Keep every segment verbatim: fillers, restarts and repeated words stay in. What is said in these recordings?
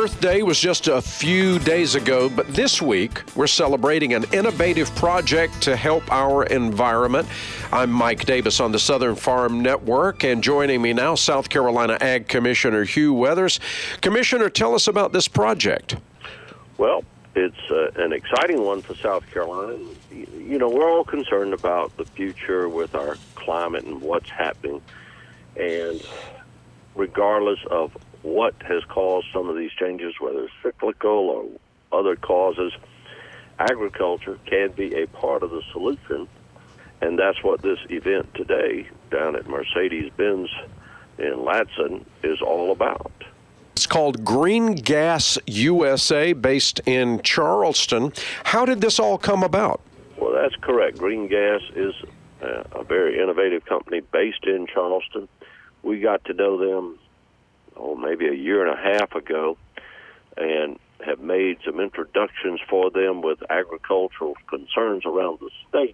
Earth Day was just a few days ago, but this week we're celebrating an innovative project to help our environment. I'm Mike Davis on the Southern Farm Network, and joining me now, South Carolina Ag Commissioner Hugh Weathers. Commissioner, tell us about this project. Well, it's uh, an exciting one for South Carolina. You know, we're all concerned about the future with our climate and what's happening. And regardless of what has caused some of these changes, whether it's cyclical or other causes, agriculture can be a part of the solution. And that's what this event today down at Mercedes-Benz in Ladson is all about. It's called Green Gas U S A, based in Charleston. How did this all come about? Well, that's correct. Green Gas is uh, a very innovative company based in Charleston. We got to know them, oh, maybe a year and a half ago, and have made some introductions for them with agricultural concerns around the state.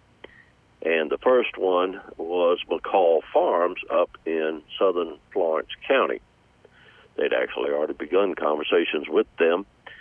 And the first one was McCall Farms up in southern Florence County. They'd actually already begun conversations with them.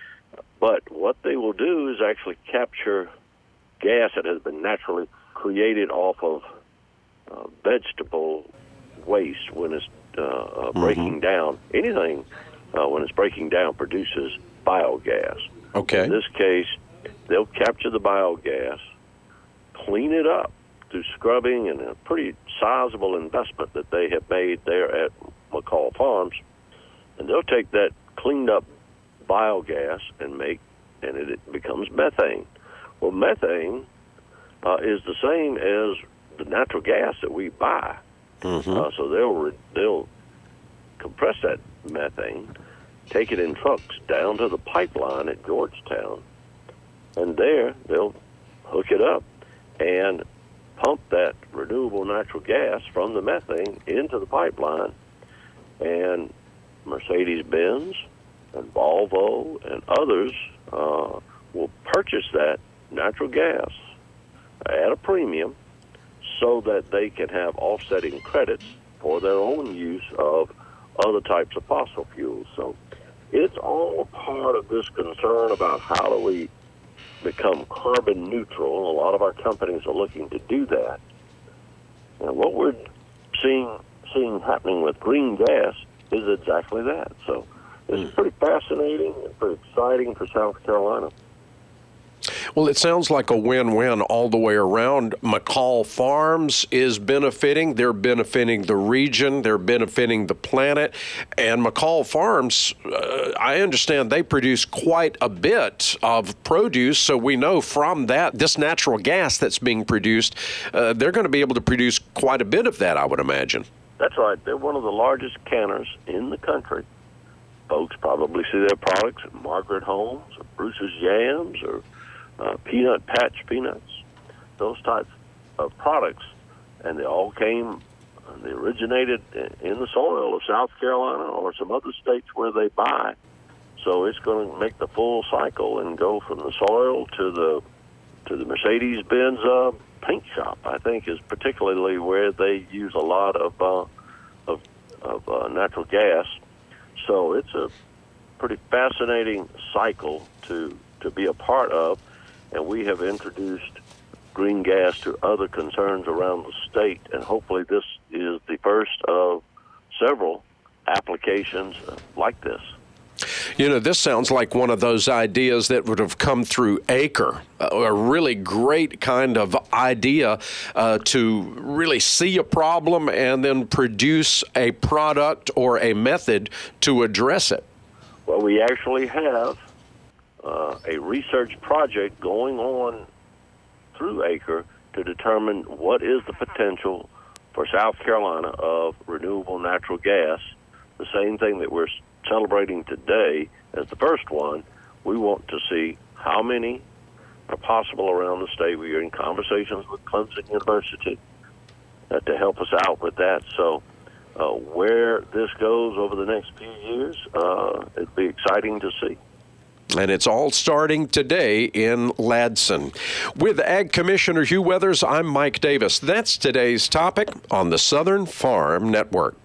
But what they will do is actually capture gas that has been naturally created off of uh, vegetable waste when it's uh, uh, breaking mm-hmm. down. Anything uh, when it's breaking down produces biogas. Okay. In this case, they'll capture the biogas, clean it up through scrubbing and a pretty sizable investment that they have made there at McCall Farms. And they'll take that cleaned up biogas and make, and it, it becomes methane. Well, methane uh, is the same as the natural gas that we buy. Mm-hmm. Uh, so they'll re- they'll compress that methane, take it in trucks down to the pipeline at Georgetown, and there they'll hook it up and pump that renewable natural gas from the methane into the pipeline. And Mercedes-Benz and Volvo and others uh, will purchase that natural gas at a premium so that they can have offsetting credits for their own use of other types of fossil fuels. So it's all part of this concern about how do we become carbon neutral. A lot of our companies are looking to do that. And what we're seeing seeing happening with green gas is exactly that. So it's pretty fascinating and pretty exciting for South Carolina. Well, it sounds like a win-win all the way around. McCall Farms is benefiting. They're benefiting the region. They're benefiting the planet. And McCall Farms, uh, I understand they produce quite a bit of produce. So we know from that, this natural gas that's being produced, uh, they're going to be able to produce quite a bit of that, I would imagine. That's right. They're one of the largest canners in the country. Folks probably see their products at Margaret Homes or Bruce's Yams or uh, Peanut Patch Peanuts, those types of products. And they all came, they originated in the soil of South Carolina or some other states where they buy. So it's going to make the full cycle and go from the soil to the to the Mercedes-Benz uh, paint shop, I think, is particularly where they use a lot of uh, of, of uh, natural gas. So it's a pretty fascinating cycle to to be a part of, and we have introduced green gas to other concerns around the state, and hopefully this is the first of several applications like this. You know, this sounds like one of those ideas that would have come through Acre, a really great kind of idea uh, to really see a problem and then produce a product or a method to address it. Well, we actually have uh, a research project going on through Acre to determine what is the potential for South Carolina of renewable natural gas, the same thing that we're celebrating today as the first one. We want to see how many are possible around the state. We are in conversations with Clemson University uh, to help us out with that. So uh, where this goes over the next few years, uh, it'd be exciting to see. And it's all starting today in Ladson. With Ag Commissioner Hugh Weathers, I'm Mike Davis. That's today's topic on the Southern Farm Network.